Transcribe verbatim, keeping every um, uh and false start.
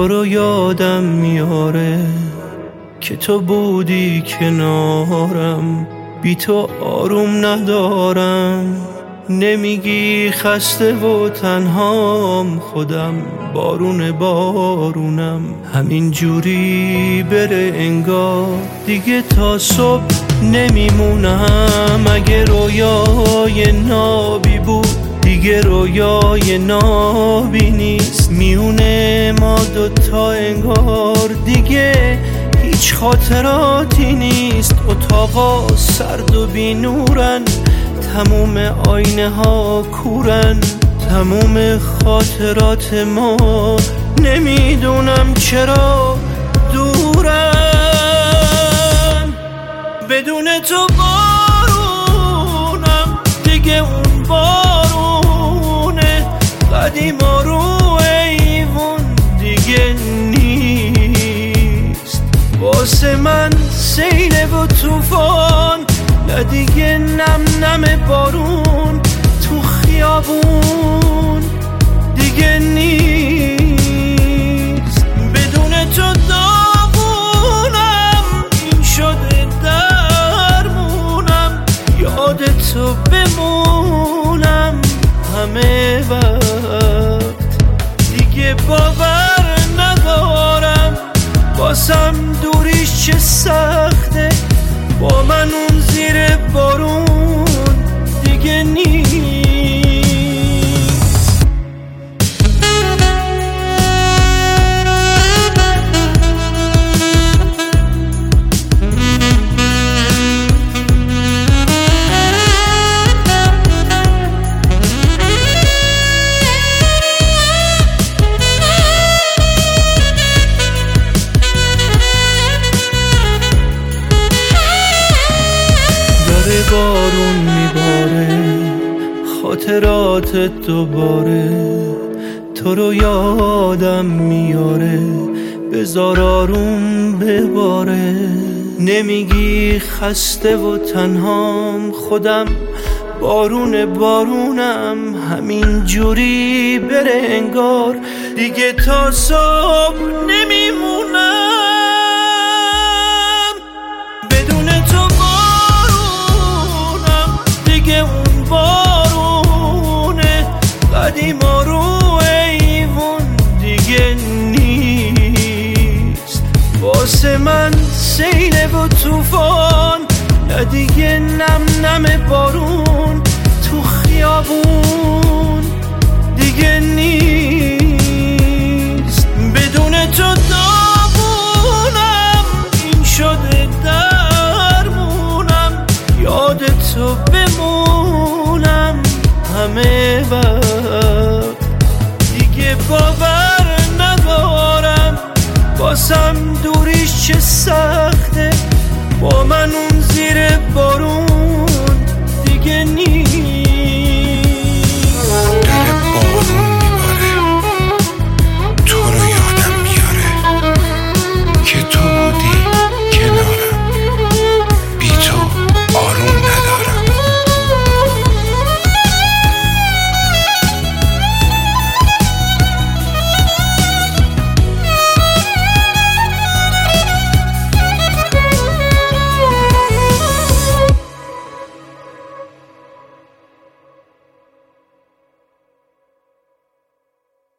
تو رو یادم میاره که تو بودی کنارم، بی تو آروم ندارم. نمیگی خسته و تنهام، خودم بارون بارونم. همین جوری بره انگار دیگه تا صبح نمیمونم. اگه رویای نابی بود دیگه رویای نابی نیست. میونه ما دوتا انگار دیگه هیچ خاطراتی نیست. اتاقا سرد و بی نورن، تموم آینه ها کورن، تموم خاطرات ما نمیدونم چرا دورن. بدون تو بارونم دیگه اون بارونه قدیما رو ایوون دیگه نیست. واسه من سیله و توفان، نه دیگه نم نم بارون تو خیابون دیگه نیست. بدون تو داغونم، این شده درمونم. یاد تو بمونم همه وقت، دیگه باور ندارم واسم دوریش چه سخته. با من اون زیر بارون دیگه نیست. بارون میباره خاطرات دوباره، تو رو یادم میاره بذار آروم بباره. نمیگی خسته و تنهام، خودم بارون بارونم. همین جوری بره انگار دیگه تا صبح نمیمونم. بدون تو اون بارونه قدیما رو ایوون دیگه نیست. واسه من سیله و توفان، نه دیگه نم نم بارون تو خیابون دیگه نیست. بدون تو داغونم، این شده درمونم. یاد تو بمونم همه وقت، دیگه باور ندارم واسم دوریش چه سخته. با من اون زیر بارون دیگه نیست.